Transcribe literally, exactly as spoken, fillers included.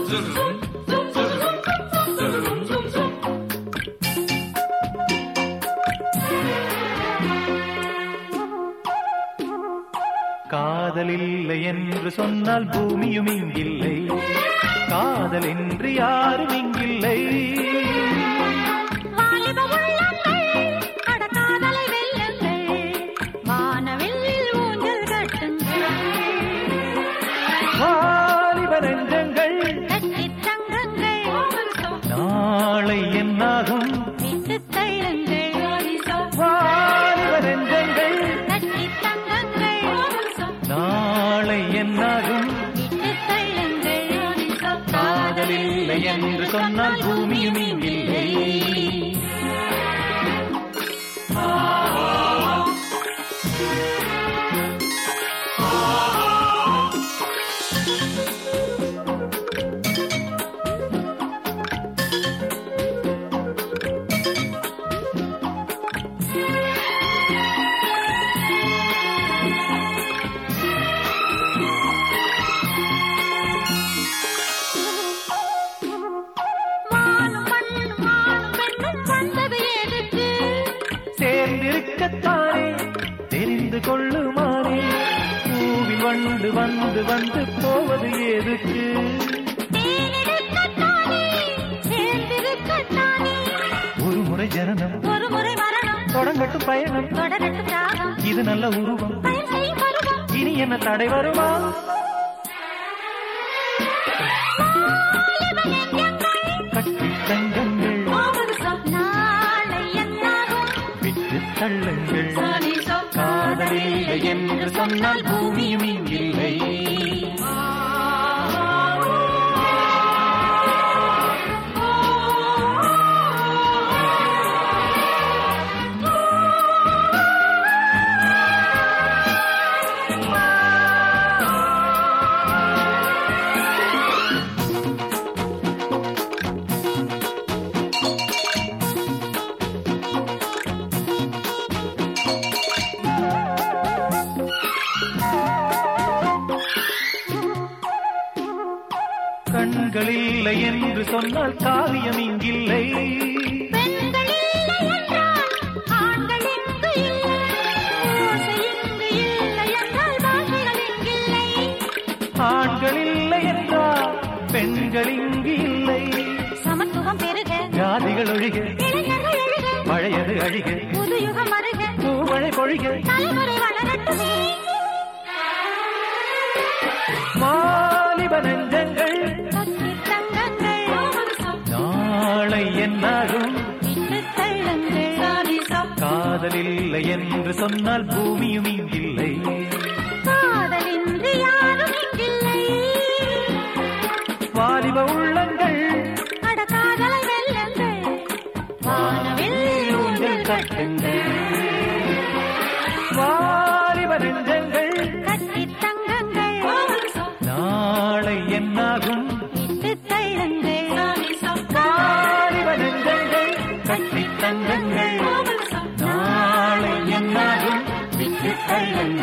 காதலில்லை என்று சொன்னால் பூமியும் இங்கில்லை, காதல் என்று யாரும் இங்கில்லை. வாலிப நெஞ்சங்கள் நாளை என்னாகும், வாலிப நெஞ்சங்கள் நாளை என்னாகும். காதலில்லை என்று சொன்னால் பூமியும் இங்கில்லை. சேர்ந்திருக்கத்தானே தெரிந்து கொள்ளுமாறே, பூவில் வண்டு வந்து வந்து போவது எதுக்கு? ஒரு முறை ஜனனம், ஒரு முறை மரணம், தொடங்கட்டும் பயணம், தொடரட்டும் ராகம், இது நல்ல உருவம், பயன் செய்யும் பருவம், இனி என்ன தடை வருமா? கட்டி தங்கங்கள் நாளை என்னாகும், விட்டு தள்ளுங்கள். காதலில்லை என்று சொன்னால் பூமியும் இங்கில்லை. கண்கள் இல்லை என்று சொன்னால் காவியம் இங்கில்லை, பெண்கள் இல்லை என்றால் ஆண்கள் இங்கு இல்லை, ஓசை இங்கு இல்லை என்றால் பாஷைகள் இங்கில்லை. ஆண்கள் இல்லை என்றால் பெண்கள் இங்கு இல்லை, சமத்துவம் பெருக, ஜாதிகள் ஒழிக, இளைஞர்கள் எழுக, பழையது அழிக, புது யுகம் வருக, பூமழை பொழிக, தலைமுறை வளரட்டுமே. வாலிப நெஞ்சங்கள் கட்டித் தங்கங்கள் நாளை என்னாகும், விட்டுத் தள்ளுங்கள். காதலில்லை என்று சொன்னால் பூமியும் இங்கில்லை. காதலின்றி யாரும் இங்கில்லை. வாலிப உள்ளங்கள் அட காதலை வெல்லுங்கள், வானவில் ஊஞ்சல் கட்டுங்கள். வாலிப நெஞ்சங்கள் கட்டித் தங்கங்கள் நாளை என்னாகும், விட்டுத் தள்ளுங்கள். வாலிப நெஞ்சங்கள் கட்டி தங்கங்கள் நாளை என்னாகும், விட்டு தள்ளுங்கள்.